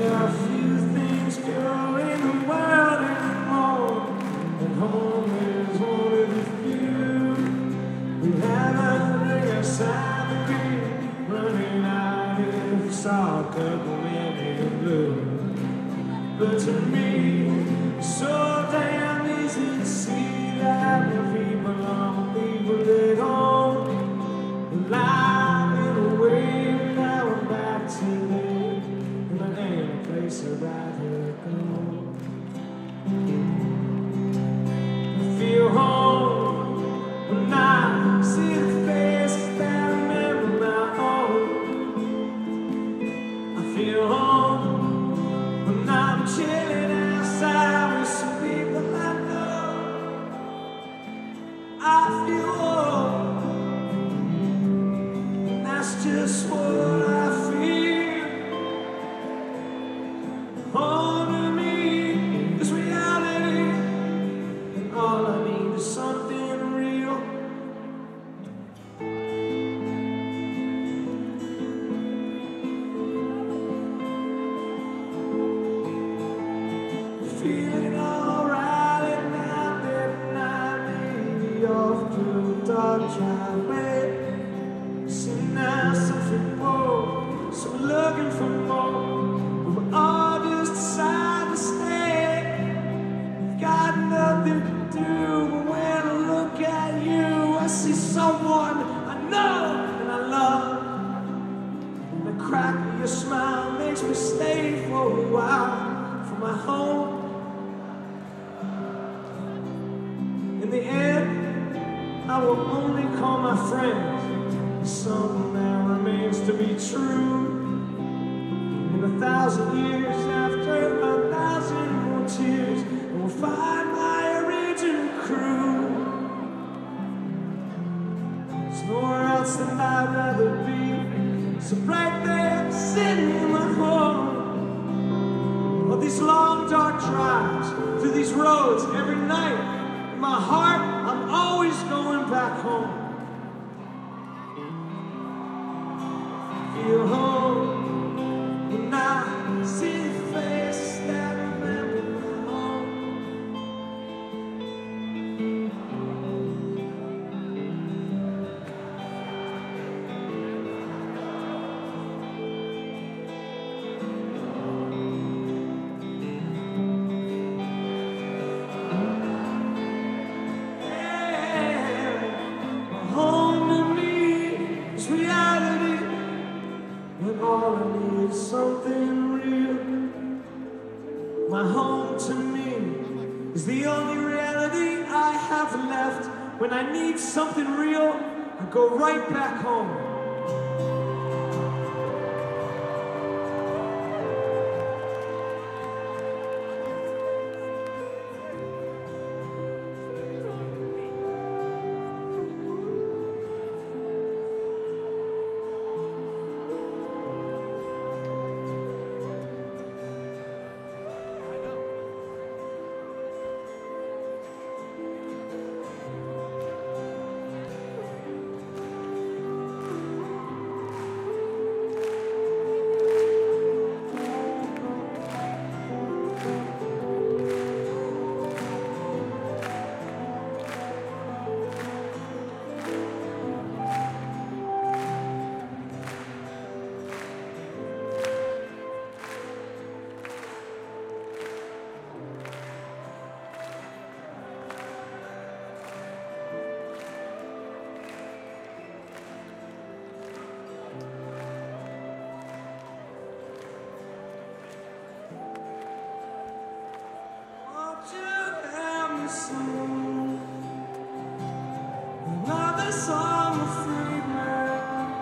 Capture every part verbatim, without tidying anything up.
are few things pure in the world anymore, and home is one of the few. We haven't bring aside the beat, running out if we saw a couple in blue. But to me, it's so damn easy to see that the people are the people at home, alive in a way that we're back today, and there ain't a place I'd rather go. I feel home when I see the faces that remember my home. I feel home when I'm chilling outside with some people I know. I feel home, and that's just what I feel. Home to me is reality, and all I need is something real. Feeling alright at night, that night, maybe off to a dark driveway. See now something more, so we're looking for more, but we all just decide to stay. We've got nothing to do, but when I look at you, I see someone I know and I love. And the crack of your smile makes me stay for a while, for my home. In the end, I will only call my friends something that remains to be true. In a thousand years, after a thousand more tears, I will find my original crew. There's nowhere else that I'd rather be, so right there, sitting in my home. All these long dark drives through these roads every night. In my heart, I'm always going back home. Feel home when I see the face that remember my home. All I need is something real. My home to me is the only reality I have left. When I need something real, I go right back home. Another song of freedom.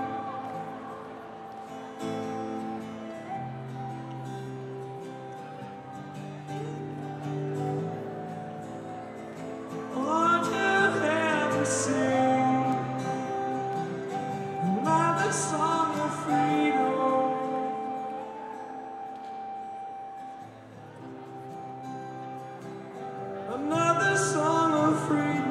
Won't you hear me sing another song of freedom? Another song of freedom.